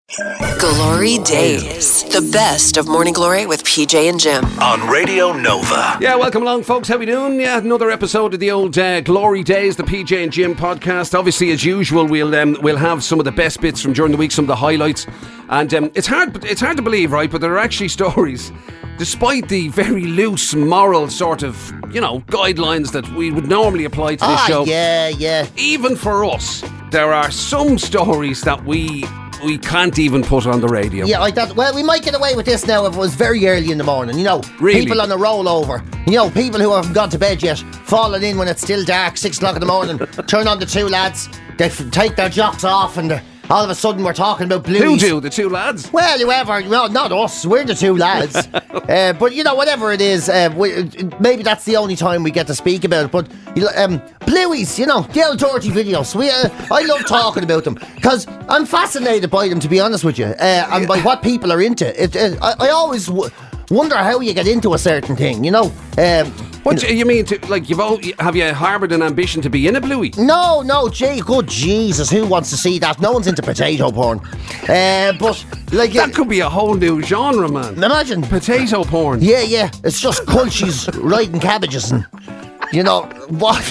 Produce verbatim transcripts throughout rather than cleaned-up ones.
Glory Days. The best of Morning Glory with P J and Jim. On Radio Nova. Yeah, welcome along, folks. How we doing? Yeah, another episode of the old uh, Glory Days, the P J and Jim podcast. Obviously, as usual, we'll um, we'll have some of the best bits from during the week, some of the highlights. And um, it's hard it's hard to believe, right? But there are actually stories, despite the very loose moral sort of, you know, guidelines that we would normally apply to this ah, show. yeah, yeah. Even for us, there are some stories that we... we can't even put on the radio. Yeah, I thought, well, we might get away with this now if it was very early in the morning, you know. Really? People on a rollover. You know, people who haven't gone to bed yet, falling in when it's still dark, six o'clock in the morning, turn on the two lads, they f- take their jocks off and uh, all of a sudden we're talking about blues. Who do? The two lads? Well, whoever, well, not us, we're the two lads. uh, but, you know, whatever it is, uh, we, maybe that's the only time we get to speak about it. But, you know, um, blueies, you know, the old dirty videos. We, uh, I love talking about them because I'm fascinated by them, to be honest with you, uh, and by what people are into. It, uh, I, I always w- wonder how you get into a certain thing, you know. Um, What do you mean? To, like, you've all, have you harboured an ambition to be in a bluey? No, no, gee, good Jesus, who wants to see that? No one's into potato porn. Uh, but, like... That could be a whole new genre, man. Imagine. Potato porn. Yeah, yeah, it's just culchies riding cabbages and, you know, what?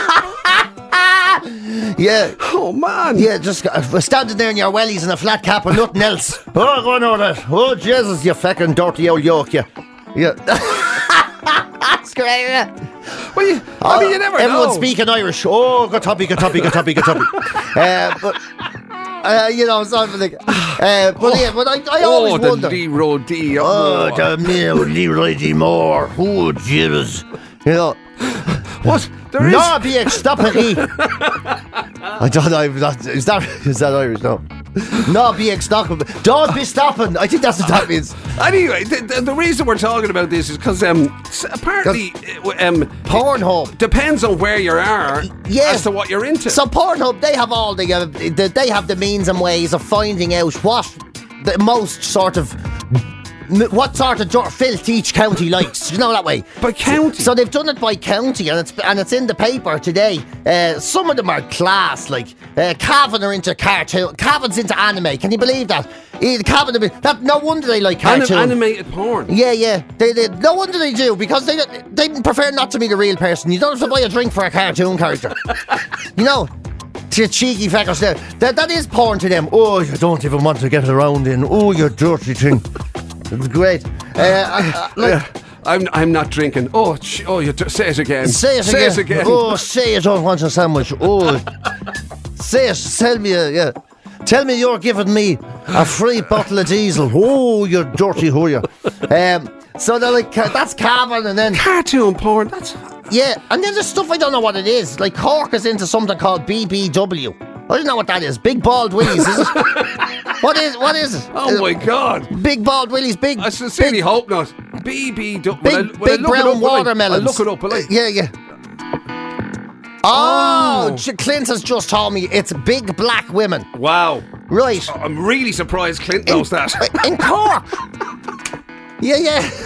Yeah. Oh, man. Yeah, just uh, standing there in your wellies in a flat cap and nothing else. Oh, go on over that. Oh, Jesus, you fucking dirty old yoke, you. Yeah. That's great, yeah. Well, you, I mean, you never Everyone's know. speaking Irish. Oh, go toppy, go toppy, go toppy, go toppy. uh, but, uh, you know, something like... Uh, but yeah, but I, I oh, always the wonder... Leroy D. Oh, Oh, the new Leroy D. Moore. Oh, Jesus. You know... What? There is... No, be stopping. I don't know. Is that, is that is that Irish? No. No, be stopping. Don't be stopping. I think that's what that means. Anyway, the, the, the reason we're talking about this is because um, apparently um, Pornhub depends on where you are yeah. as to what you're into. So Pornhub, they have all the, uh, the they have the means and ways of finding out what the most sort of. What sort of dirt filth each county likes, you know, that way. By county? So they've done it by county, and it's and it's in the paper today. Uh, some of them are class, like uh, Cavan are into cartoon. Cavan's into anime. Can you believe that? Uh, Cavan, that no wonder they like cartoon. Anim- animated porn. Yeah, yeah. They, they, no wonder they do, because they they prefer not to meet a real person. You don't have to buy a drink for a cartoon character. You know. To cheeky feckers there. That, that is porn to them. Oh, you don't even want to get around in. Oh, you dirty thing. It's great. Uh, uh, like, yeah. I'm I'm not drinking. Oh, sh- oh, you t- say it again. Say it say again. It again. Oh, say you don't want a sandwich. Oh, say it. Tell me, uh, yeah. Tell me you're giving me a free bottle of diesel. Oh, you dirty hooyer. Um, so they're like, that's Cavan, and then cartoon porn. That's yeah, and then there's stuff I don't know what it is. Like Cork is into something called B B W. I don't know what that is. Big bald willies, is it? What is what is it? Oh my God! Big bald willies, big. I sincerely big, hope not. B B W. Big, big brown watermelons. I look it up. I like. Yeah, yeah. Oh, oh. Clint has just told me it's big black women. Wow. Right. I'm really surprised Clint knows in, that. In Cork. Yeah,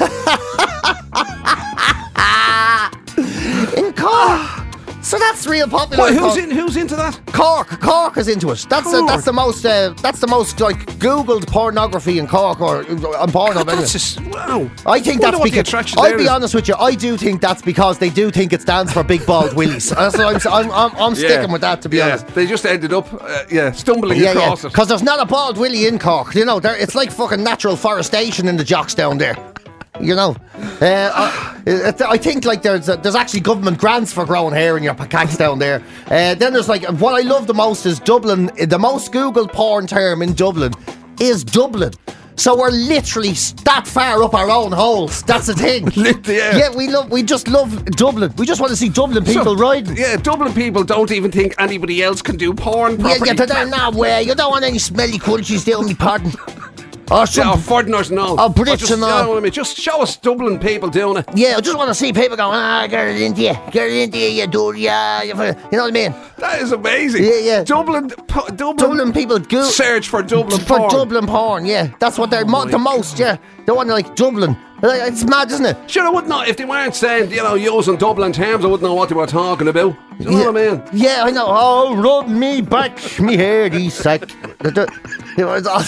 yeah. In Cork. So that's real popular. Well, who's in? Who's into that? Cork. Cork is into it. That's uh, that's the most. Uh, that's the most like Googled pornography in Cork or uh, on Pornhub. That's anyway. just wow. I think I that's because. I'll be is. honest with you. I do think that's because they do think it stands for big bald willies. That's what I'm. I'm, I'm, I'm yeah. sticking with that. To be yeah. honest, they just ended up, uh, yeah, stumbling yeah, across yeah. it. Because there's not a bald willie in Cork. You know, it's like fucking natural forestation in the jocks down there. You know, uh, I, I think like there's there's actually government grants for growing hair in your cacks down there. Uh, then there's like what I love the most is Dublin. The most Googled porn term in Dublin is Dublin. So we're literally that far up our own holes. That's the thing. yeah. yeah, we love. We just love Dublin. We just want to see Dublin people so, riding. Yeah, Dublin people don't even think anybody else can do porn properly. Yeah, yeah, they're not way. You don't want any smelly cultures down me pardon. Or some, yeah, or foreigners and all. Or Brits just, and all. You know what I mean? Just show us Dublin people doing it. Yeah, I just want to see people going, ah, get it into you. Get it into you, you do yeah. You know what I mean? That is amazing. Yeah, yeah. Dublin, pu- Dublin, Dublin people go search for Dublin for porn. For Dublin porn, yeah. That's what they're oh mo- the most, God. yeah. They want to like Dublin. Like, it's mad, isn't it? Sure, I wouldn't know. If they weren't saying, you know, using Dublin terms, I wouldn't know what they were talking about. You know yeah. what I mean? Yeah, I know. Oh, rub me back, me hair, these sack. It was all-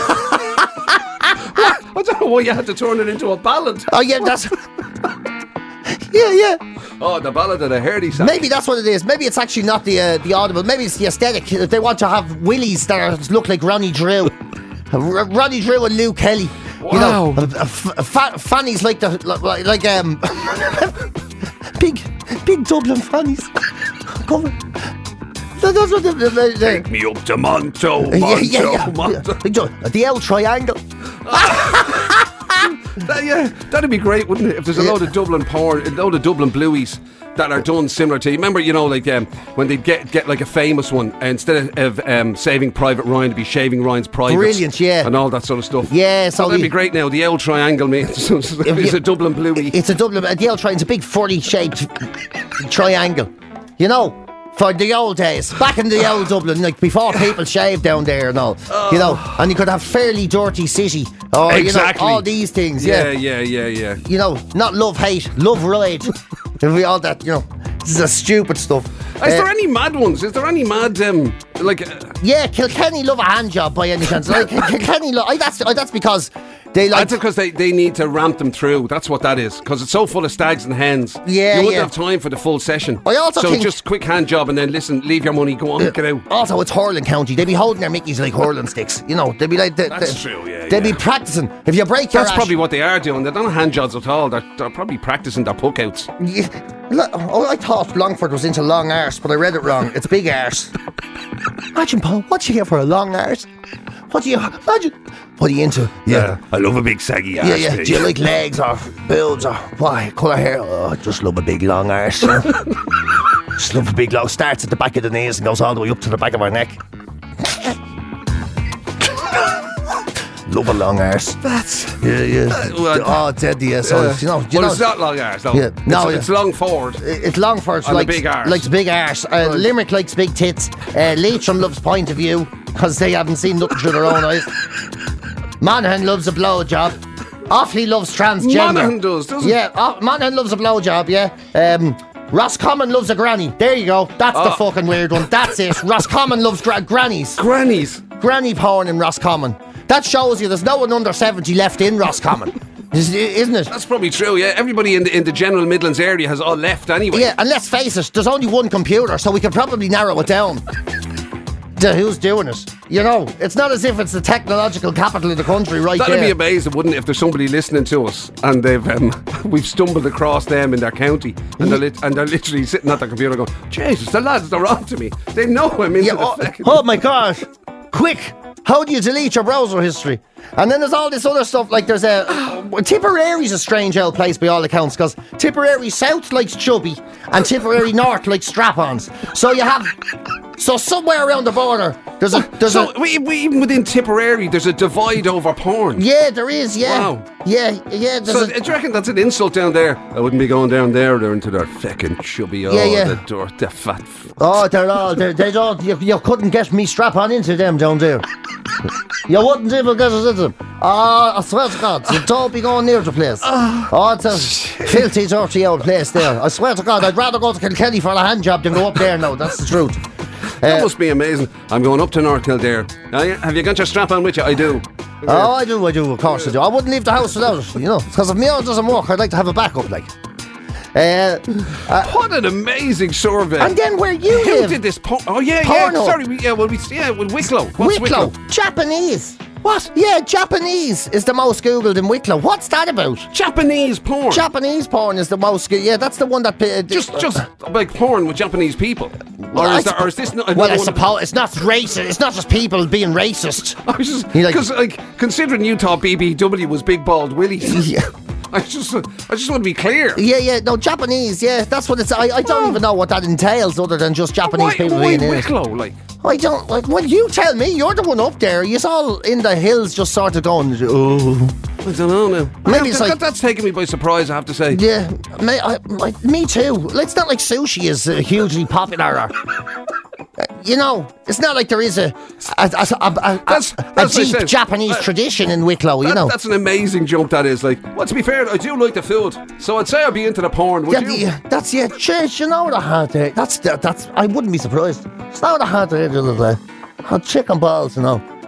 I don't know why you had to turn it into a ballad. oh yeah, that's yeah, yeah. Oh, the ballad of the Hardy sack. Maybe that's what it is. Maybe it's actually not the uh, the audible. Maybe it's the aesthetic. They want to have willies that are, look like Ronnie Drew, R- Ronnie Drew and Luke Kelly. You know, Wow. uh, uh, f- fa- fannies like the like, like um big big Dublin fannies. Come on. That- That's what they, they, they, Take me up to Monto, Monto, yeah, yeah, yeah. Monto. yeah. The L triangle. That, yeah, that'd be great, wouldn't it? If there's a Yeah. load of Dublin porn, a load of Dublin blueies that are done similar to. Remember, you know, like um, when they get get like a famous one, uh, instead of, of um, Saving Private Ryan, to be Shaving Ryan's Privates. Brilliant, yeah. and all that sort of stuff. Yeah, so oh, that'd the- be great. Now the L triangle means it's you- a Dublin bluey. It's a Dublin. The L triangle. It's a big furry shaped triangle. You know. For the old days, back in the old Dublin, like before people shaved down there and all, you know, and you could have fairly dirty city, or Exactly. you know, all these things, yeah, yeah, yeah, yeah, yeah. you know, not love, hate, love, ride, and we all that, you know, this is the stupid stuff. Is Uh, there any mad ones? Is there any mad um like? Uh, Yeah, Kilkenny love a hand job by any chance. Like Kilkenny, love, I, that's I, that's because they like. That's because they, they need to ramp them through. That's what that is. Because it's so full of stags and hens. Yeah, you wouldn't yeah. have time for the full session. I also so think- just quick hand job and then listen, leave your money, go on, get out. Also, it's hurling county. They be holding their Mickeys like hurling sticks. You know, they be like. They, That's they, true, yeah, They yeah. be practicing. If you break your That's ash- probably what they are doing. They're not hand jobs at all. They're, they're probably practicing their puck outs. Yeah, look, oh, I thought Longford was into long arse, but I read it wrong. It's big arse. Imagine, Paul, what you get for a long arse? What do you imagine? What are you into? I love a big saggy Yeah, yeah. Do you like legs or boobs or why colour hair? Oh, I just love a big long arse. you know. Just love a big long. Starts at the back of the knees and goes all the way up to the back of our neck. Love a long arse. That's. Yeah, yeah. well, oh, deadly. Yeah. So Uh, you know, you well, know, it's not long arse, no. Yeah, no, it's, yeah. it's long forward. It's Longford And a likes big arse. likes big arse. Uh, Limerick likes big tits. Uh, Leitrim loves point of view because they haven't seen nothing through their own eyes. Monaghan loves a blowjob. Offaly loves transgender. Monaghan does, doesn't Yeah, oh, Monaghan loves a blowjob. Yeah. Um, Roscommon loves a granny. There you go. That's the Oh. fucking weird one. That's it. Roscommon loves gra- grannies. Grannies. Granny porn in Roscommon. That shows you there's no one under seventy left in Roscommon, Is- isn't it? That's probably true, yeah. Everybody in the, in the general Midlands area has all left anyway. Yeah, and let's face it, there's only one computer, so we could probably narrow it down to who's doing it. You know, it's not as if it's the technological capital of the country right That'd there. be amazing, wouldn't it, if there's somebody listening to us and they've um, we've stumbled across them in their county and they're, lit- and they're literally sitting at their computer going, Jesus, the lads, they're on to me. They know I'm into Yeah, the oh, fucking... oh my gosh, quick! How do you delete your browser history? And then there's all this other stuff, like there's a... Tipperary's a strange old place by all accounts, because Tipperary South likes chubby and Tipperary North likes strap-ons. So you have... So somewhere around the border, there's a... There's So a we, we, even within Tipperary, there's a divide over porn. yeah, there is, yeah. Wow. Yeah, yeah, there's So a... do you reckon that's an insult down there? I wouldn't be going down there. They're into their fucking chubby. Oh, Yeah, yeah. the dirt, the fat. f- Oh, they're all, they're, they don't, you, you couldn't get me strap on into them down there. You wouldn't even get us into them. Oh, I swear to God, so don't be going near the place. Oh, it's a filthy, dirty old place there. I swear to God, I'd rather go to Kilkenny for a hand job than go up there now, that's the truth. That must be amazing. I'm going up to North Kildare. Oh, yeah. Have you got your strap on with you? I do. Oh, I do, I do, of course I do. I wouldn't leave the house without it, you know, because if my own doesn't work, I'd like to have a backup, like. Uh, What an amazing survey. and then where you Who live, did this? Po- oh yeah, yeah. Porno. Sorry, we, yeah. Well, we yeah. Well, Wicklow. What's Wicklow, Wicklow? Japanese. What? Yeah, Japanese is the most googled in Wicklow. What's that about? Japanese porn. Japanese porn is the most. Yeah, that's the one that. Uh, just, just like porn with Japanese people, or I is, that, suppo- or is this not? Well, I another one of- suppose it's not racist. It's not just people being racist. I was just You like- because, like, considering you thought B B W was Big Bald Willies. Yeah. I just, I just want to be clear. Yeah, yeah, no, Japanese, yeah, that's what it's. I, I don't Oh. even know what that entails other than just Japanese Why, people why being in it. Wicklow? Like, I don't, like, well, you tell me, you're the one up there. You're all in the hills just sort of going, oh. I don't know now. Maybe I- it's that, like- that's taken me by surprise. I have to say. Yeah, me, I, I, me too. It's not like sushi is uh, hugely popular. Or, uh, you know, it's not like there is a a, a, a, a, That's- a that's what I deep said. Japanese Uh, tradition in Wicklow, you That- know. That's an amazing jump. That is like. Well, to be fair, I do like the food, so I'd say I'd be into the porn. Would Yeah, you? yeah, that's yeah, cheers, you know what I had there. That's that, that's I wouldn't be surprised. It's not what I had there the other day. I had chicken balls, you know.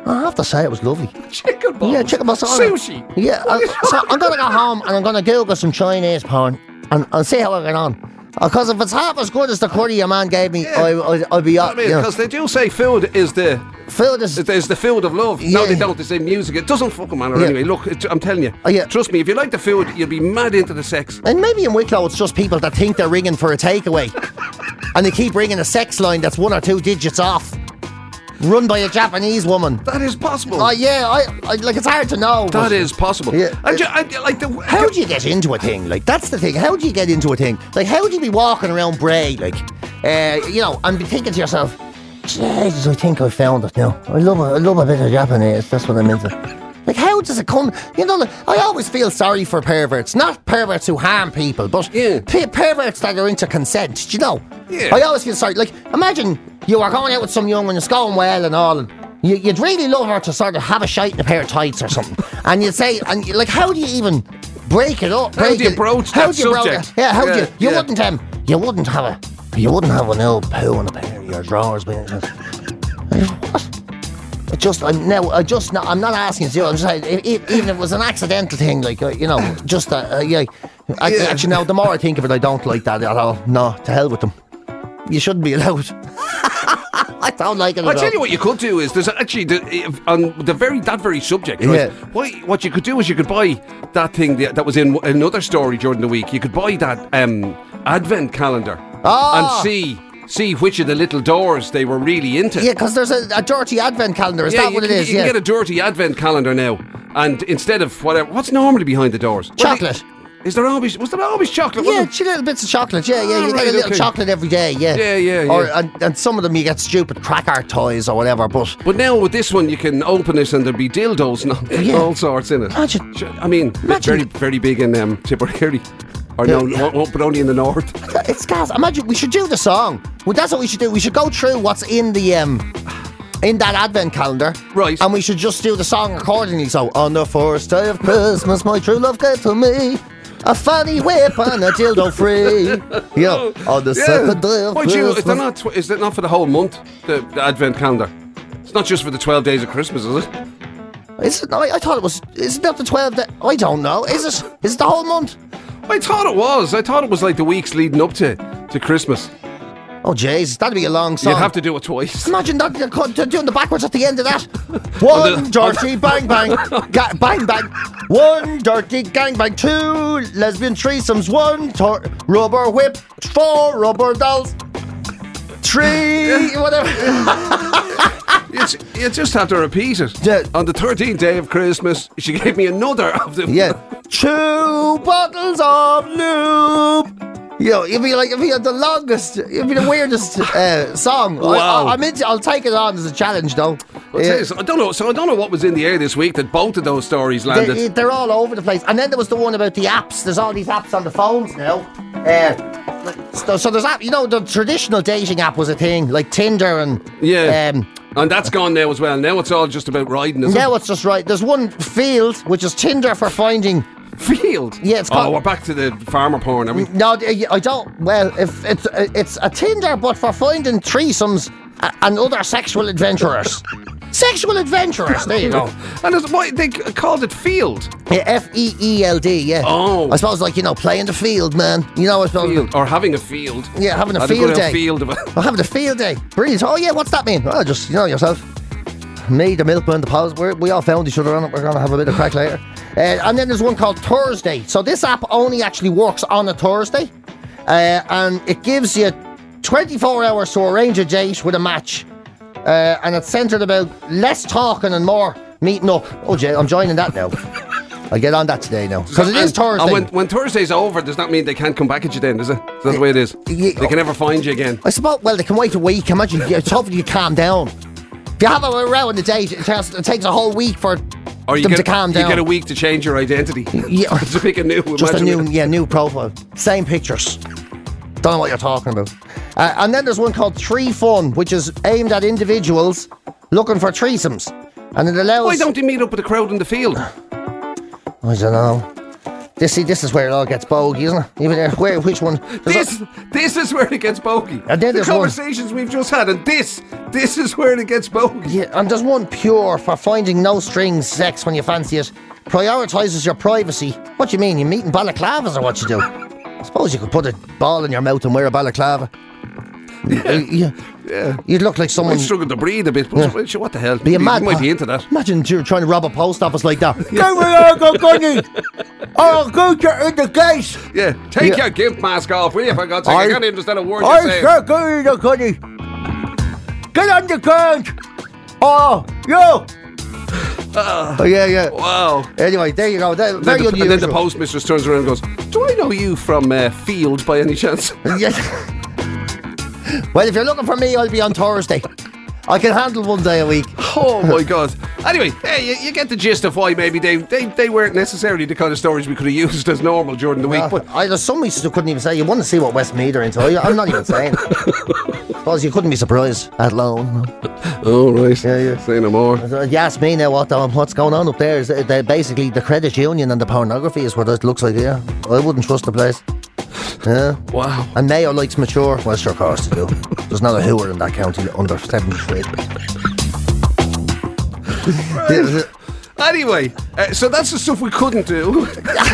I have to say it was lovely. Chicken balls. Yeah, chicken balls. Sushi. Yeah, uh, so I'm going to go home and I'm going to Google some Chinese porn and, and see how I get on. Because if it's half as good as the curry your man gave me, Yeah. I, I, I'll be... I mean, you know. because they do say food is the Food is... is the food of love. No, Yeah. they don't. They say music. It doesn't fucking matter Yeah. anyway. Look, it, I'm telling you. Oh, yeah. Trust me, if you like the food, you'll be mad into the sex. And maybe in Wicklow it's just people that think they're ringing for a takeaway. And they keep ringing a sex line that's one or two digits off. Run by a Japanese woman. That is possible. Oh, yeah, I, I like it's hard to know. that but- is possible. Yeah. And ju- I, like the How do you get into a thing? Like, that's the thing. How do you get into a thing? Like, how do you be walking around Bray, like, uh, you know, and be thinking to yourself, Jesus, I think I found it now. I love a, I love a bit of Japanese. That's what I'm into. Like, how does it come? You know, like, I always feel sorry for perverts. Not perverts who harm people, but Yeah. pe- perverts that are into consent. Do you know? Yeah. I always feel sorry. Like, imagine you are going out with some young and it's going well and all, and you, you'd really love her to sort of have a shite in a pair of tights or something. And you'd say, and you- like, how do you even break it up? How break do you it- broach how that do you broach subject? it? Yeah, how do Yeah, you? You yeah. wouldn't um, you wouldn't have a, you wouldn't have an old poo in a pair of your drawers, by any chance. What? I just, I'm now, I just, not, I'm not asking you. I'm just saying, if, if, even if it was an accidental thing, like uh, you know, just uh, uh, yeah. I, Yeah. Actually, now the more I think of it, I don't like that at all. No, to hell with them. You shouldn't be allowed. I don't like it at I'll all. tell you what you could do is there's actually the, if- on the very that very subject. Right, Yeah. what, what you could do is you could buy that thing that, that was in another story during the week. You could buy that um, advent calendar Ah. and see see which of the little doors they were really into. Yeah, because there's a, a dirty advent calendar. Is Yeah, that you what it can, is? You Yeah. can get a dirty advent calendar now, and instead of whatever, what's normally behind the doors? Well, Chocolate. Is there always was there always chocolate? Yeah, wasn't just little bits of chocolate. Yeah, yeah. Ah, You right, get a little okay. chocolate every day. Yeah, Yeah, yeah, Or yeah. and, and some of them you get stupid cracker toys or whatever. But But now with this one, you can open it and there'll be dildos and Yeah. all sorts in it. Imagine- Sh- I mean, imagine- very, very big in um, Tipperary. Or Yeah, no, yeah. won't- won't, but only in the north. it's gas. Imagine we should do the song. Well, that's what we should do. We should go through what's in the um in that advent calendar. Right. And we should just do the song accordingly. So on the first day of Christmas, my true love gave to me a funny whip and a dildo free. Yeah. On the second day of Mind you, Christmas. is, that not, tw- is that not for the whole month, the, the advent calendar? It's not just for the twelve days of Christmas, is it? Is it? I, I thought it was. Is it not the twelve? Day? I don't know. Is it? Is it the whole month? I thought it was. I thought it was like the weeks leading up to, to Christmas. Oh, jeez, that'd be a long song. You'd have to do it twice. Imagine that they're co- they're doing the backwards at the end of that. One the- dirty bang bang, ga- bang bang. One dirty gang bang. Two lesbian threesomes. One tor- rubber whip. Four rubber dolls. Three whatever. You, j- you just have to repeat it. Yeah. On the thirteenth day of Christmas, she gave me another of them. Yeah. Two bottles of lube. You know, it'd be like it'd be the longest, it'd be the weirdest uh, song. Wow. I, I, I'm into, I'll take it on as a challenge, though. I'll tell you so- I don't know. So I don't know what was in the air this week that both of those stories landed. They, they're all over the place. And then there was the one about the apps. There's all these apps on the phones now. Uh, so, so there's app. You know, the traditional dating app was a thing, like Tinder and yeah. Um, and that's gone now as well. Now it's all just about riding, isn't now it? it's just right. There's one Field, which is Tinder for finding. Field. Yeah, it's Oh, called- we're back to the farmer porn, are we? No, I don't. Well, if it's it's a Tinder, but for finding threesomes a- and other sexual adventurers. Sexual adventurers. There you go. And it's, why they c- called it Field. Yeah, F E E L D. Yeah. Oh. I suppose, like, you know, playing the field, man. You know, I suppose. Field. Or having a field. Yeah, having a Had field good old day. Field of it. I'm having a field day. Brilliant. Oh, yeah, what's that mean? Well, just, you know yourself. Me, the milkman, the pals, we're, we all found each other on it. We're going to have a bit of crack later. Uh, and then there's one called Thursday. So this app only actually works on a Thursday. Uh, and it gives you twenty-four hours to arrange a date with a match. Uh, and it's centred about less talking and more meeting up. Oh, Jay, I'm joining that now. I'll get on that today now. Because it is And- Thursday. And when, when Thursday's over, does that mean they can't come back at you then, does it? Is that the way it is? Yeah. They can never find you again. I suppose, well, they can wait a week. Imagine, it's hopefully you calm down. If you have a row in the date, it, takes- it takes a wole week for Or you them get, to calm you down. get a week to change your identity. Yeah. to pick a new. Just a imagine new, yeah, new profile. Same pictures. Don't know what you're talking about. Uh, and then there's one called Tree Fun, which is aimed at individuals looking for threesomes. And it allows... Why don't you meet up with the crowd in the field? I don't know. This, see, this is where it all gets bogey, isn't it? Even there, where, which one? This, this is where it gets bogey. And then the there's one- conversations we've just had, and this, this is where it gets bogey. Yeah, and there's one pure for finding no strings sex when you fancy it. Prioritises your privacy. What do you mean? You meet in balaclavas or what you do? I suppose you could put a ball in your mouth and wear a balaclava. Yeah. Yeah. Yeah. You'd look like I someone. struggle to breathe a bit, but Yeah. what the hell? Be a you mad might pa- be into that. Imagine you're trying to rob a post office like that. Go where go, Gunny. I'll go to in the case. Yeah, take Yeah. your gimp mask off, will you, for God's sake? I, I- can't understand a word I you're saying. sure go in the Gunny. Get on the ground. Oh, you. Oh, yeah, yeah. Wow. Anyway, there you go. That, Then very the, unusual. and then the postmistress turns around and goes, do I know you from uh, Field by any chance? Yeah. Well, if you're looking for me, I'll be on Thursday. I can handle one day a week. Oh my God. Anyway, hey, you, you get the gist of why maybe they, they, they weren't necessarily the kind of stories we could have used as normal during the week. Uh, But I, there's some weeks who couldn't even say. You want to see what Westmead are into. I, I'm not even saying. Suppose you couldn't be surprised at loan. oh right, Yeah, yeah. say no more. You ask me now what um, what's going on up there. Is they basically the credit union and the pornography is what it looks like. Yeah, I wouldn't trust the place. Yeah. Wow. And Mayo likes mature. Well, sure, of course they do. There's not a hooer in that county under seventy-three. Anyway, uh, so that's the stuff we couldn't do.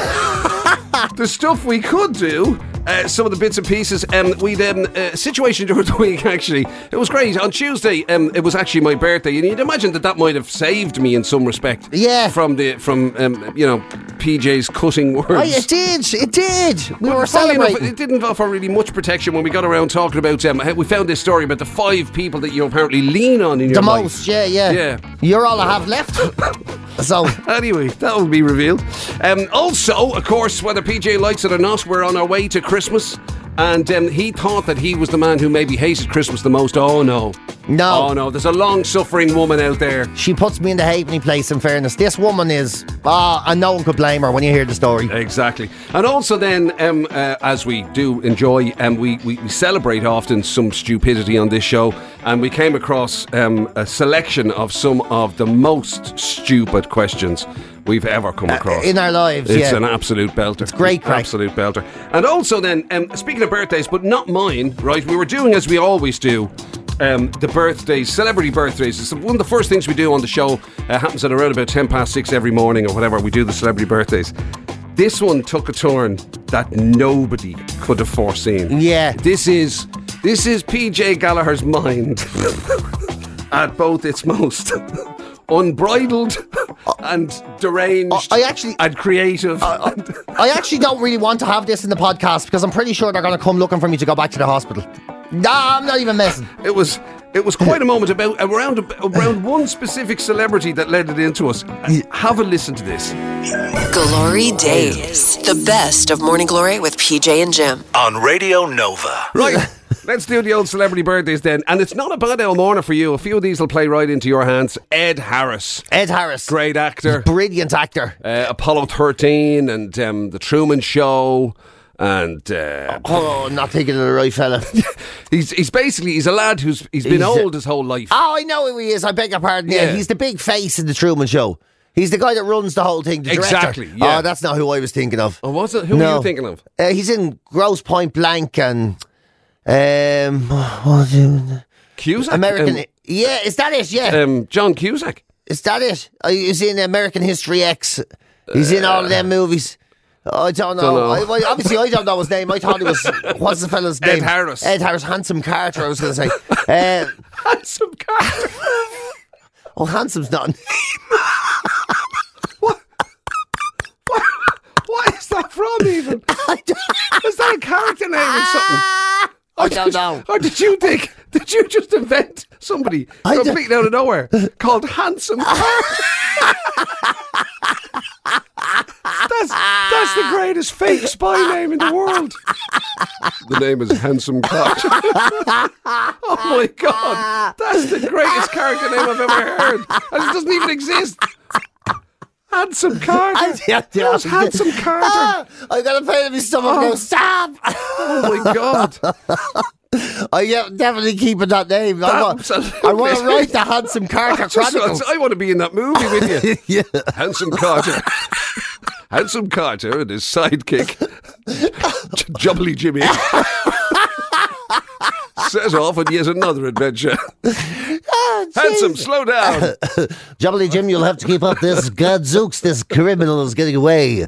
The stuff we could do, uh, some of the bits and pieces. Um, we'd um, a situation during the week. Actually, it was great. On Tuesday, um, it was actually my birthday, and you'd imagine that that might have saved me in some respect. Yeah. From the from um, you know P J's cutting words. Oh, it did. It did. We But were funnily enough, celebrating. it didn't offer really much protection when we got around talking about. Um, how we found this story about the five people that you apparently lean on in your The life. most, yeah, yeah. Yeah. You're all I have left. So, Anyway, that will be revealed. Um, also, of course, whether P J likes it or not, we're on our way to Christmas. And um, he thought that he was the man who maybe hated Christmas the most. Oh, no. no. Oh, no. There's a long-suffering woman out there. She puts me in the halfpenny place, in fairness. This woman is, ah, and no one could blame her when you hear the story. Exactly. And also then, um, uh, as we do enjoy, um, we, we, we celebrate often some stupidity on this show, and we came across um, a selection of some of the most stupid questions we've ever come across. in our lives, It's yeah. an absolute belter. It's great crack. Absolute belter. And also then, um, speaking of birthdays, but not mine, right, we were doing as we always do, Um, the birthdays, celebrity birthdays. It's one of the first things we do on the show. Uh, happens at around about ten past six every morning or whatever. We do the celebrity birthdays. This one took a turn that nobody could have foreseen. Yeah. This is this is P J Gallagher's mind at both its most unbridled and deranged. I actually- and creative. I actually don't really want to have this in the podcast because I'm pretty sure they're going to come looking for me to go back to the hospital. Nah, I'm not even messing. It was it was quite a moment about around around one specific celebrity that led it into us. Have a listen to this. Glory Days. The best of Morning Glory with P J and Jim. On Radio Nova. Right, let's do the old celebrity birthdays then. And it's not a bad old morning for you. A few of these will play right into your hands. Ed Harris. Ed Harris. Great actor. Brilliant actor. Uh, Apollo thirteen and um, The Truman Show. And uh, Oh, not thinking of the right fella. he's he's basically he's a lad who's he's been He's a- old his whole life. Oh, I know who he is. I beg your pardon. Yeah, Yeah. he's the big face in the Truman Show. He's the guy that runs the whole thing. The director. Exactly, yeah. Oh, that's not who I was thinking of. Oh, was it? Who No. are you thinking of? Uh, he's in Grosse Point Blank and um, what's it? Cusack. American. Um, yeah, is that it? Yeah, um, John Cusack. is that it? Uh, he's in American History X. He's in all of them movies. I don't know. Don't know. I, well, obviously, I don't know his name. I thought it was what's the fella's Ed name? Harris. Ed Harris. Handsome Carter. I was going to say. Uh, Handsome Carter. oh, handsome's not. a name. What is that from even? Is that a character name or something? I don't know. Or did you think, did you just invent somebody I don't- completely out of nowhere called Handsome Carter? that's, that's the greatest fake spy name in the world. The name is Handsome Carter. Oh my God. That's the greatest character name I've ever heard. And it doesn't even exist. Handsome Carter. That was Handsome Carter. Ah, I got a pain in my stomach now. Stop! Oh my God. I yeah, definitely keeping that name. I want, Absolutely. I want to write the Handsome Carter I, just, Chronicles. I want to be in that movie with you. Yeah. Handsome Carter. Handsome Carter and his sidekick, Jubbly Jimmy, set off on yet another adventure. Oh, Handsome, slow down. Jubbly Jim, you'll have to keep up this. Gadzooks, this criminal is getting away.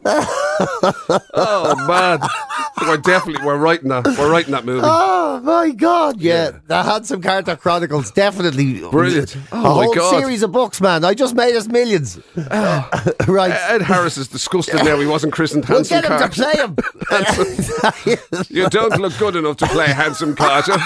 Oh man, we're definitely we're writing that. We're writing that movie. Oh my God! Yeah, Yeah. the Handsome Carter Chronicles, definitely Brilliant. Oh, a my whole God. series of books, man. I just made us millions. Right. Ed Harris is disgusted now. He wasn't christened We'll Handsome get him Carter. to play him. You don't look good enough to play Handsome Carter.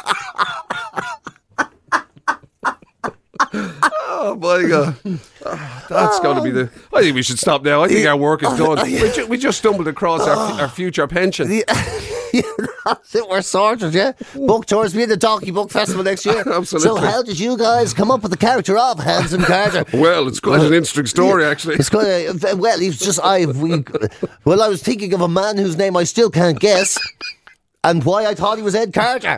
Oh my God. Oh, that's got to be the. I think we should stop now. I think our work is done. We, ju- we just stumbled across our, our future pension. That's it, we're sorted, yeah? Book tours, be in the Donkey Book Festival next year. Absolutely. So how did you guys come up with the character of Handsome Carter? Well, it's quite an interesting story, actually. It's quite a, well, he's just, I, we, well, I was thinking of a man whose name I still can't guess, and why I thought he was Ed Carter.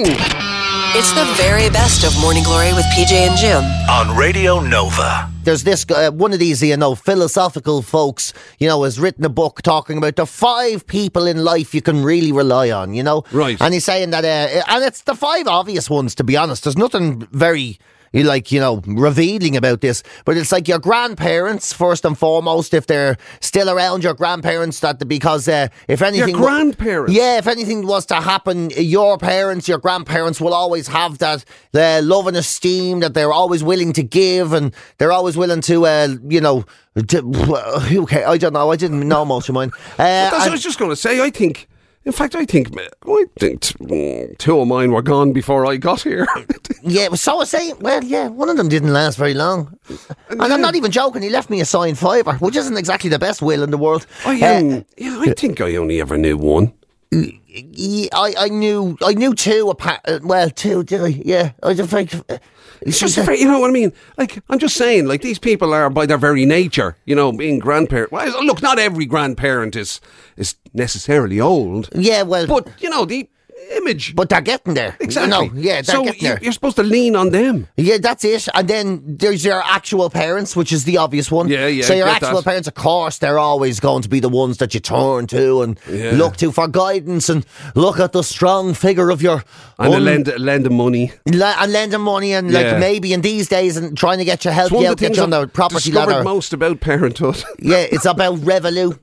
It's the very best of Morning Glory with P J and Jim. On Radio Nova. There's this guy, one of these, you know, philosophical folks, you know, has written a book talking about the five people in life you can really rely on, you know? Right. And he's saying that, uh, and it's the five obvious ones, to be honest. There's nothing very, like, you know, revealing about this, but it's like your grandparents, first and foremost, if they're still around, your grandparents, that because uh, if anything... Your grandparents? Yeah, if anything was to happen, your parents, your grandparents will always have that uh, love and esteem that they're always willing to give, and they're always willing to, uh, you know, to, who cares? I don't know. I didn't know much of mine. Uh, That's what I and- was just going to say. I think, in fact, I think, I think t- two of mine were gone before I got here. yeah, so I was saying, well, yeah, one of them didn't last very long. And I'm not even joking, he left me a signed fiver, which isn't exactly the best will in the world. I Uh, um, yeah, I think I only ever knew one. Yeah, I, I knew I knew two apart. Uh, well, two, did I? Yeah, I just like. Uh, It's just, very, you know what I mean? Like, I'm just saying, like, these people are, by their very nature, you know, being grandparent. Well, look, not every grandparent is is necessarily old. yeah, well, But, you know, the image. but they're getting there. Exactly. You know, yeah, they're so getting you- there. you're supposed to lean on them. Yeah, that's it. And then there's your actual parents, which is the obvious one. Yeah, yeah, So your get actual that. parents, of course, they're always going to be the ones that you turn to and Yeah. look to for guidance and look at the strong figure of your And un- lend, lend them money. le- and lend them money and Yeah. like maybe in these days and trying to get you help It's one you of out, the get things you on the I've property discovered ladder. most about parenthood. Yeah, it's about Revolut.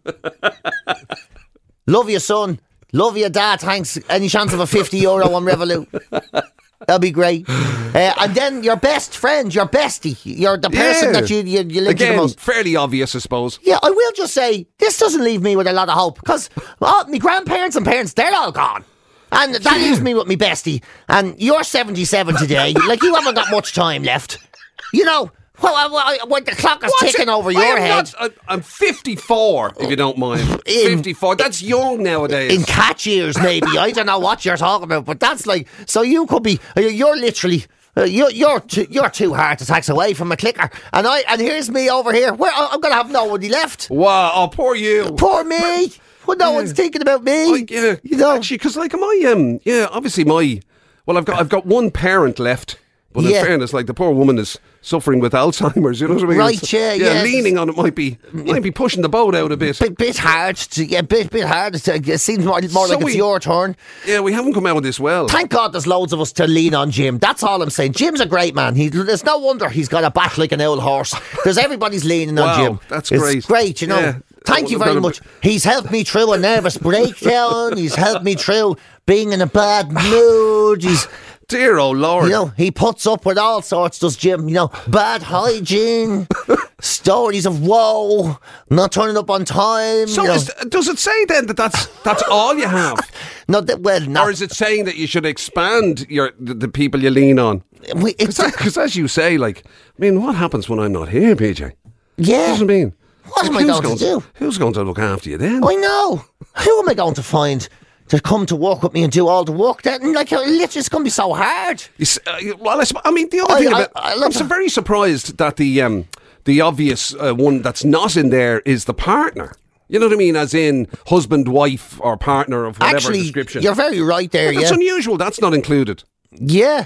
Love you, son. Love you, dad. Thanks. Any chance of a fifty euro on Revolut? That'd be great. Uh, and then your best friend, your bestie, you're the person Yeah. that you you, you link to the Again, most. fairly obvious, I suppose. Yeah, I will just say this doesn't leave me with a lot of hope because oh, my grandparents and parents, they're all gone. And that leaves me with me bestie. And you're seventy-seven today. Like, you haven't got much time left. You know, well, well, well, the clock is What's ticking it? over I your am head. not- I- I'm fifty-four, if you don't mind. In- fifty-four. That's young nowadays. In catch years, maybe. I don't know what you're talking about, but that's like, so you could be, you're literally, uh, you're you're two, you're two heart attacks away from a clicker, and I and here's me over here. Where I'm gonna have nobody left. Wow. Oh, poor you. Poor me. Well, no one's thinking about me. Like, yeah, you know. actually, because like my um, yeah, obviously my, well, I've got I've got one parent left, but Yeah. in fairness, like the poor woman is suffering with Alzheimer's. You know what I mean? Right, It's- yeah, yeah. Leaning on it might be might be pushing the boat out a bit. Bit, bit hard to yeah, bit bit hard. To, it seems more, more So like we- it's your turn. Yeah, we haven't come out of this well. Thank God there's loads of us to lean on Jim. That's all I'm saying. Jim's a great man. He, there's no wonder he's got a back like an old horse. Because everybody's leaning on Wow, Jim. that's It's great. great, you know. Yeah. Thank you Well, very I've got much. He's helped me through a nervous breakdown. He's helped me through being in a bad mood. He's, Dear oh Lord. you know, he puts up with all sorts, does Jim. You know, bad hygiene, stories of woe, not turning up on time. so you know. is, does it say then that that's that's all you have, No, that, well, not, or is it saying that you should expand your the, the people you lean on? we- it's, Because as you say, like, I mean, what happens when I'm not here, P J? yeah. What does it mean? What am I Who's going to do? Who's going to look after you then? I know. Who am I going to find to come to work with me and do all the work? That like, literally, it's going to be so hard. You s- uh, well, I, sp- I mean, the other I- thing I- about I I'm love so that. very surprised that the um, the obvious uh, one that's not in there is the partner. You know what I mean? As in husband, wife, or partner of whatever Actually, description. you're very right there. That's Yeah, unusual. That's not included. yeah.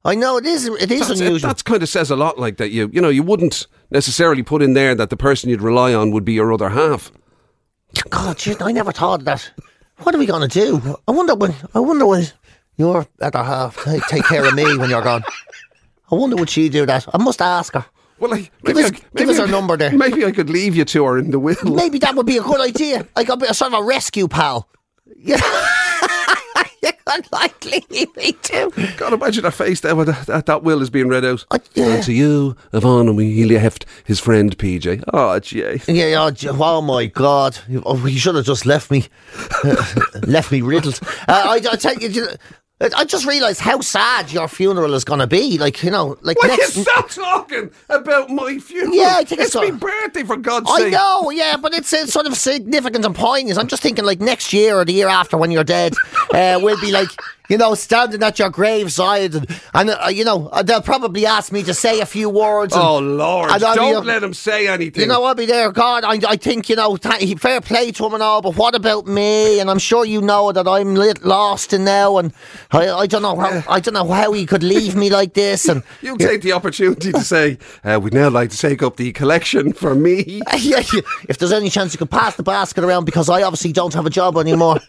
I know it is. It is That's, unusual. That kind of says a lot, like that. You, you know, you wouldn't necessarily put in there that the person you'd rely on would be your other half. God, shit, I never thought of that. What are we going to do? I wonder when. I wonder when your other half take, take care of me when you're gone. I wonder would she do that? I must ask her. Well, like, Give maybe us- I, give maybe us I- her number there. Maybe I could leave you to her in the will. Maybe that would be a good idea. Like a, bit- a sort of a rescue pal. Yeah. You could like leave me too. God, imagine her face there when that, that, that will is being read out. Uh, yeah. And to you, Yvonne, and he left his friend P J. Oh, gee. Yeah, oh, j- oh my God! Oh, he should have just left me, left me riddled. Uh, I, I tell you, you know, I just realised how sad your funeral is going to be. Like you know, like Will you next. stop talking about my funeral? Yeah, I think it's it's my got- birthday, for God's I sake. know, yeah, but it's, it's sort of significant and poignant. I'm just thinking, like next year or the year after, when you're dead, uh, we'll be like, you know, standing at your graveside, and, and uh, you know, uh, they'll probably ask me to say a few words. And, Oh, Lord. and I'll be, Don't uh, let him say anything. You know, I'll be there. God, I, I think, you know, th- fair play to him and all, but what about me? And I'm sure you know that I'm lit, lost in now, and I, I don't know how I don't know how he could leave me like this. And You'll take the opportunity to say, uh, we'd now like to take up the collection for me. yeah, yeah, if there's any chance you could pass the basket around, because I obviously don't have a job anymore.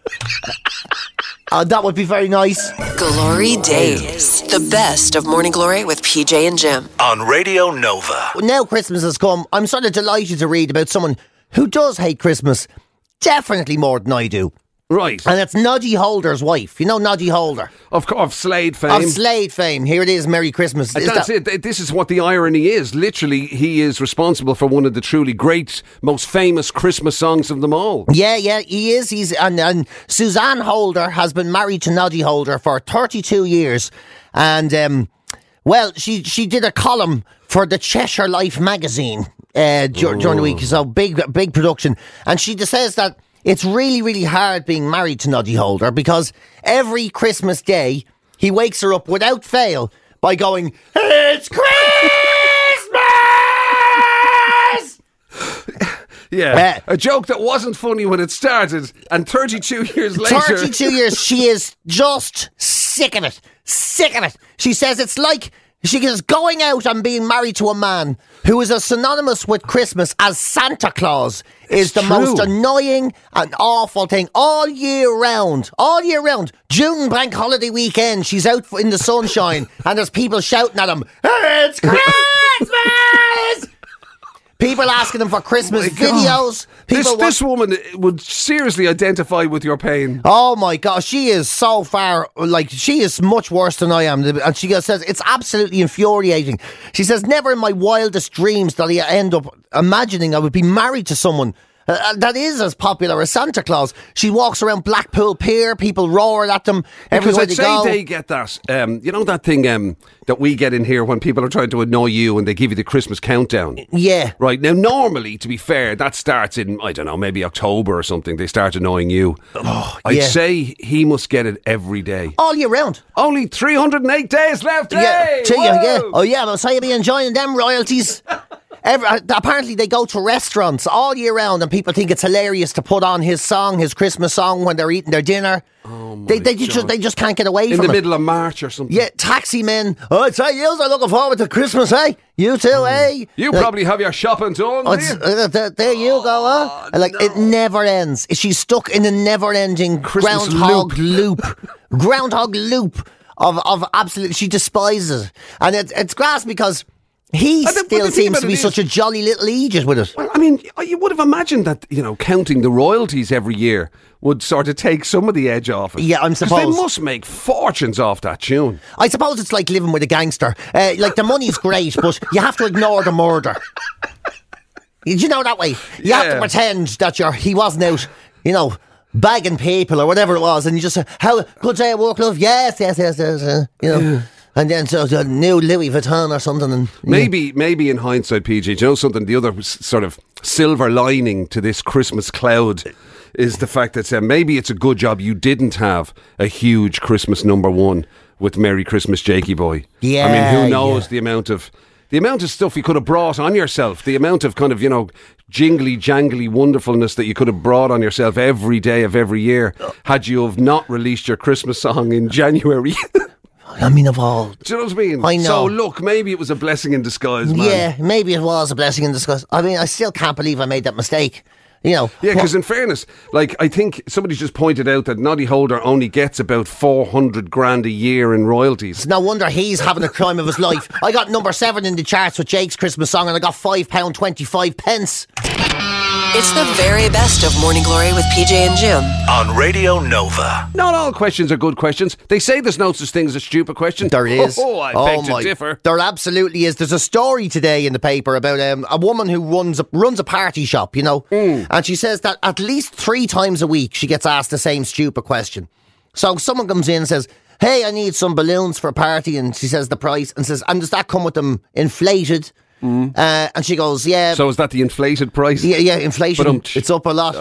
Uh, that would be very nice. Glory Days. The best of Morning Glory with P J and Jim. On Radio Nova. Now Christmas has come, I'm sort of delighted to read about someone who does hate Christmas definitely more than I do. Right. And it's Noddy Holder's wife. You know Noddy Holder? Of, co- of Slade fame. Of Slade fame. Here it is, Merry Christmas. And Is that's that- it. This is what the irony is. Literally, he is responsible for one of the truly great, most famous Christmas songs of them all. Yeah, yeah, he is. He's and, and Suzanne Holder has been married to Noddy Holder for thirty-two years. And, um, well, she, she did a column for the Cheshire Life magazine uh, dur- during the week. So big, big production. And she just says that it's really, really hard being married to Noddy Holder because every Christmas day he wakes her up without fail by going, "It's Christmas!" Yeah. Uh, a joke that wasn't funny when it started, and thirty-two years later. thirty-two years, she is just sick of it. Sick of it. She says it's like she is going out and being married to a man who is as synonymous with Christmas as Santa Claus is the true. most annoying and awful thing all year round. All year round. June bank holiday weekend, she's out in the sunshine and there's people shouting at him, "It's Christmas!" People asking them for Christmas My God. videos. People This, want- this woman would seriously identify with your pain. Oh my God, she is so far, like, she is much worse than I am. And she says, it's absolutely infuriating. She says, never in my wildest dreams did I end up imagining I would be married to someone uh, that is as popular as Santa Claus. She walks around Blackpool Pier, people roar at them Because everywhere I'd they say go. they get that. Um, you know that thing um, that we get in here when people are trying to annoy you and they give you the Christmas countdown? Yeah. Right, now normally, to be fair, that starts in, I don't know, maybe October or something. They start annoying you. I'd yeah. say he must get it every day. All year round. Only three hundred eight days left. Yeah, Hey! to you, Whoa! yeah. Oh, yeah, well, so you'll be enjoying them royalties. Every, uh, apparently, they go to restaurants all year round, and people think it's hilarious to put on his song, his Christmas song, when they're eating their dinner. Oh my they, they just God. they just can't get away In from the it. middle of March or something. Yeah, taxi men. Oh, I'd say you are looking forward to Christmas, eh? You too, eh? You Like, probably have your shopping done. oh, do it's- you? uh, th- there you go, huh? Like, it never ends. She's stuck in a never-ending Christmas groundhog loop. groundhog loop of, of absolute... She despises it. And it, it's grass because he And the- but still the thing seems about to be it is- such a jolly little Egypt with it. Well, I mean, you would have imagined that, you know, counting the royalties every year would sort of take some of the edge off it. Yeah, I'm 'Cause suppose. they must make fortunes off that tune. I suppose it's like living with a gangster. Uh, like, the money's great, but you have to ignore the murder. You know that way? You have to Yeah. pretend that you're he wasn't out, you know, bagging people or whatever it was, and you just say, "How good day at work, love? Yes, yes, yes, yes." Uh, you know, and then so the new Louis Vuitton or something, and Maybe, maybe in hindsight, P G, do you know something? The other s- sort of silver lining to this Christmas cloud is the fact that uh, maybe it's a good job you didn't have a huge Christmas number one with Merry Christmas, Jakey Boy. Yeah, I mean, who knows yeah. the amount of the amount of stuff you could have brought on yourself, the amount of kind of, you know, jingly jangly wonderfulness that you could have brought on yourself every day of every year had you have not released your Christmas song in January. I mean, of all. Do you know what I mean? I know. So, look, maybe it was a blessing in disguise, man. Yeah, maybe it was a blessing in disguise. I mean, I still can't believe I made that mistake. You know. Yeah, because what- in fairness, like, I think somebody just pointed out that Noddy Holder only gets about four hundred grand a year in royalties. It's no wonder he's having a crime of his life. I got number seven in the charts with Jake's Christmas song and I got five pounds twenty-five pence. It's the very best of Morning Glory with P J and Jim. On Radio Nova. Not all questions are good questions. They say there's no such thing as a stupid question. There is. Oh, I beg to differ. There absolutely is. There's a story today in the paper about um, a woman who runs a, runs a party shop, you know, mm. and she says that at least three times a week she gets asked the same stupid question. So someone comes in and says, hey, I need some balloons for a party, and she says the price and says, and does that come with them inflated? Mm. Uh, and she goes, yeah. So is that the inflated price? Yeah, yeah, inflation. Um, it's up a lot.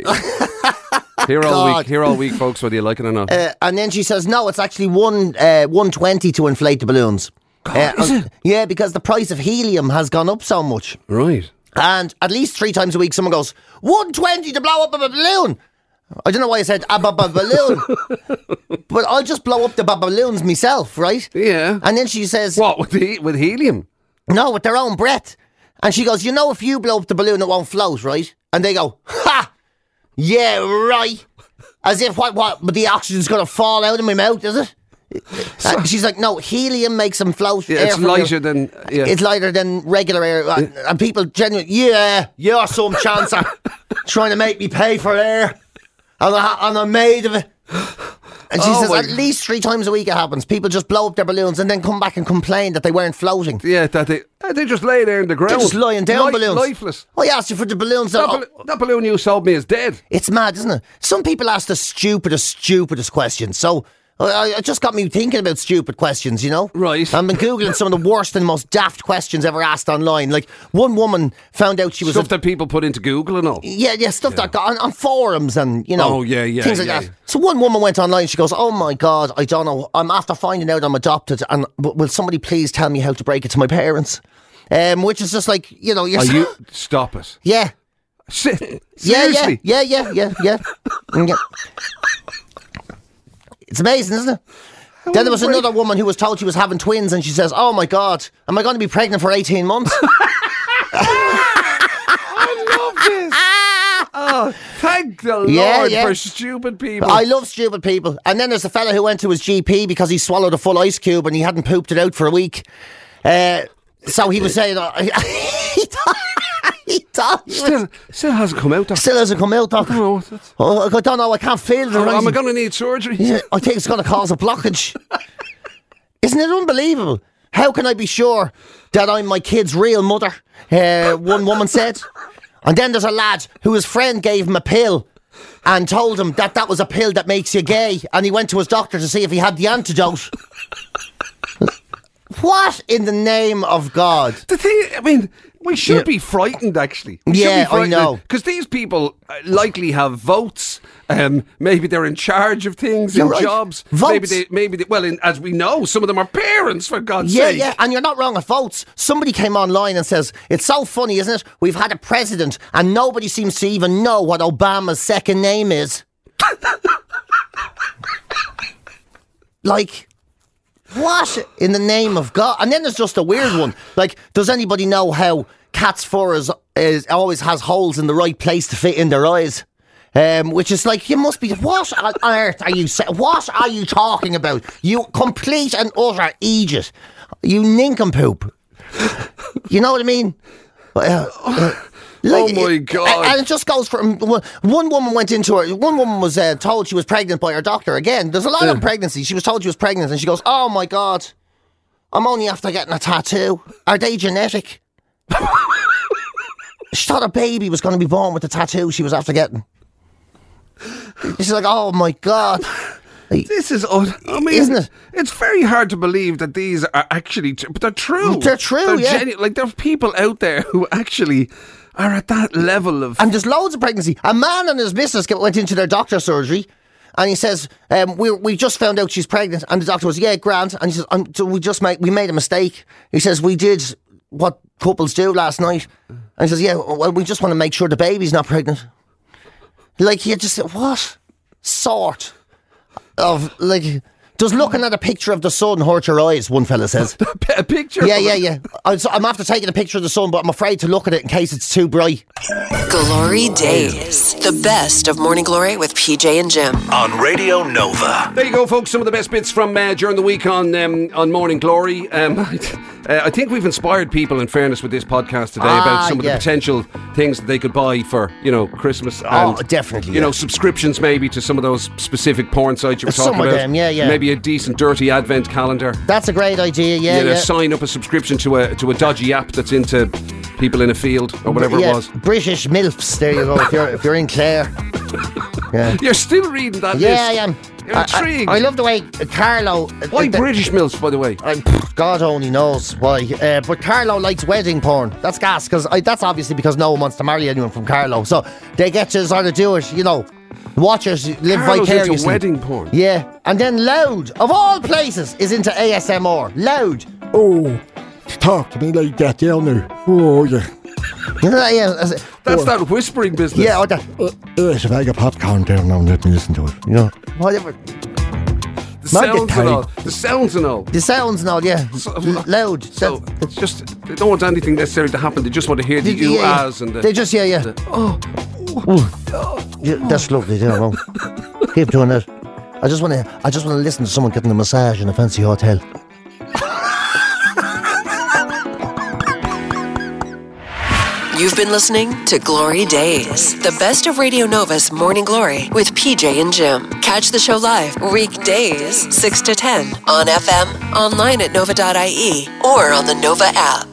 Here all week, here all week, folks, whether you like it or not. Uh, and then she says, no, it's actually one uh, one twenty to inflate the balloons. God, uh, is it? Yeah, because the price of helium has gone up so much. Right. And at least three times a week, someone goes, one twenty to blow up a balloon. I don't know why I said a ba- ba- balloon, but I'll just blow up the ba- balloons myself, right? Yeah. And then she says, what with the, with helium? No, with their own breath. And she goes, you know, if you blow up the balloon, it won't float, right? And they go, ha! Yeah, right. As if what? What? But the oxygen's going to fall out of my mouth, is it? So, and she's like, no, helium makes them float. Yeah, it's lighter than. Yeah. It's lighter than regular air. Yeah. And people genuinely, yeah, you're some chancer trying to make me pay for air. And, I, and I'm made of it. And she oh says at least three times a week it happens. People just blow up their balloons and then come back and complain that they weren't floating. Yeah, that they they just lay there in the ground. They're just lying down Li- balloons. Lifeless. I asked you for the balloons. That, That, bal- that balloon you sold me is dead. It's mad, isn't it? Some people ask the stupidest, stupidest questions. So uh, it just got me thinking about stupid questions, you know? Right. I've been Googling some of the worst and most daft questions ever asked online. Like, one woman found out she was... Stuff a, that people put into Google and all. Yeah, yeah, stuff Yeah. that got on, on forums and, you know, Oh, yeah, yeah, things like yeah, that. yeah. So one woman went online, she goes, oh my God, I don't know, I'm after finding out I'm adopted, and w- will somebody please tell me how to break it to my parents? Um, which is just like, you know, you're... Are so- you stop it? Yeah. Se- Yeah, yeah, Seriously? yeah, yeah, yeah, yeah. Mm, yeah. It's amazing, isn't it? Then there was break- another woman who was told she was having twins, and she says, oh my God, am I going to be pregnant for eighteen months? I love this. Oh, thank the Yeah, Lord yeah. for stupid people. I love stupid people. And then there's a fella who went to his G P because he swallowed a full ice cube and he hadn't pooped it out for a week. Uh, so he was saying, uh, he thought, he thought he was- still, still hasn't come out. Though. still hasn't come out, Doc. Oh, that's- Oh, I don't know, I can't feel it. Oh, am I rising. going to need surgery? Yeah, I think it's going to cause a blockage. Isn't it unbelievable? How can I be sure that I'm my kid's real mother? Uh, one woman said. And then there's a lad who his friend gave him a pill and told him that that was a pill that makes you gay. And he went to his doctor to see if he had the antidote. What in the name of God? The thing, I mean, we should Yeah. be frightened, actually. We Yeah, I know. Because these people uh, likely have votes. Um, maybe they're in charge of things, You're in right. jobs. Votes. Maybe they, maybe they, well, in, as we know, some of them are parents, for God's Yeah, sake. yeah, and you're not wrong at votes. Somebody came online and says, it's so funny, isn't it? We've had a president and nobody seems to even know what Obama's second name is. Like, what in the name of God? And then there's just a weird one. Like, does anybody know how cats' fur is, is always has holes in the right place to fit in their eyes? Um, which is like, you must be, what on earth are you saying? What are you talking about? You complete and utter idiot. You nincompoop. You know what I mean? Uh, uh, like, Oh my God. And it just goes from, one woman went into her, one woman was uh, told she was pregnant by her doctor. Again, there's a lot of pregnancy. She was told she was pregnant and she goes, oh my God, I'm only after getting a tattoo. Are they genetic? She thought a baby was going to be born with the tattoo she was after getting. She's like, oh my God. This is, un- I mean, Isn't it? It's very hard to believe that these are actually, tr- but they're true. They're true, They're yeah. genu- like, there's people out there who actually are at that level of. And there's loads of pregnancy. A man and his missus get- went into their doctor's surgery and he says, um, we we just found out she's pregnant. And the doctor was, yeah, grand. And he says, um, so we just made, we made a mistake. He says, we did what couples do last night. And he says, yeah, well, we just want to make sure the baby's not pregnant. Like, you just, what sort of, like, Does looking at a picture of the sun hurt your eyes? One fella says. A picture? Yeah, yeah, yeah. I'm, so, I'm after taking a picture of the sun, but I'm afraid to look at it in case it's too bright. Glory Days. The best of Morning Glory with P J and Jim. On Radio Nova. There you go, folks. Some of the best bits from uh, during the week on um, on Morning Glory. Um, uh, I think we've inspired people, in fairness, with this podcast today Ah, about some of yeah. the potential things that they could buy for, you know, Christmas. Oh, and, definitely, You yeah. know, subscriptions maybe to some of those specific porn sites you were Some talking of about. them, yeah, yeah. Maybe a decent, dirty advent calendar. That's a great idea, yeah, You know, yeah. sign up a subscription to a to a dodgy app that's into people in a field or whatever yeah, it was. British MILFs, there you go, if you're, if you're in Clare. Yeah. You're still reading that Yeah, list. I am. You're I, intrigued. I, I love the way Carlo. Why uh, the- British MILFs, by the way? I, pff, God only knows why. Uh, but Carlo likes wedding porn. That's gas, because that's obviously because no one wants to marry anyone from Carlo. So they get to sort of do it, you know. Watch it, live Carlo's vicariously. into wedding porn. Yeah. And then Loud, of all places, is into A S M R. Loud. Oh, talk to me like that, you know. Oh, yeah. You know that, yeah. as- That's that whispering business. Yeah, or that. Uh, there's a bag of popcorn there now, let me listen to it. You know, whatever. The Not sounds the and all. time. The sounds and all. The sounds and all, yeah. So- L- loud. So That- it's just they don't want anything necessarily to happen. They just want to hear the yeah, you yeah. as and the. They just, yeah, yeah. the- oh, Yeah, that's lovely, you know. Keep doing that. I just want to. I just want to listen to someone getting a massage in a fancy hotel. You've been listening to Glory Days. The best of Radio Nova's Morning Glory with P J and Jim. Catch the show live weekdays six to ten on F M, online at nova dot I E, or on the Nova app.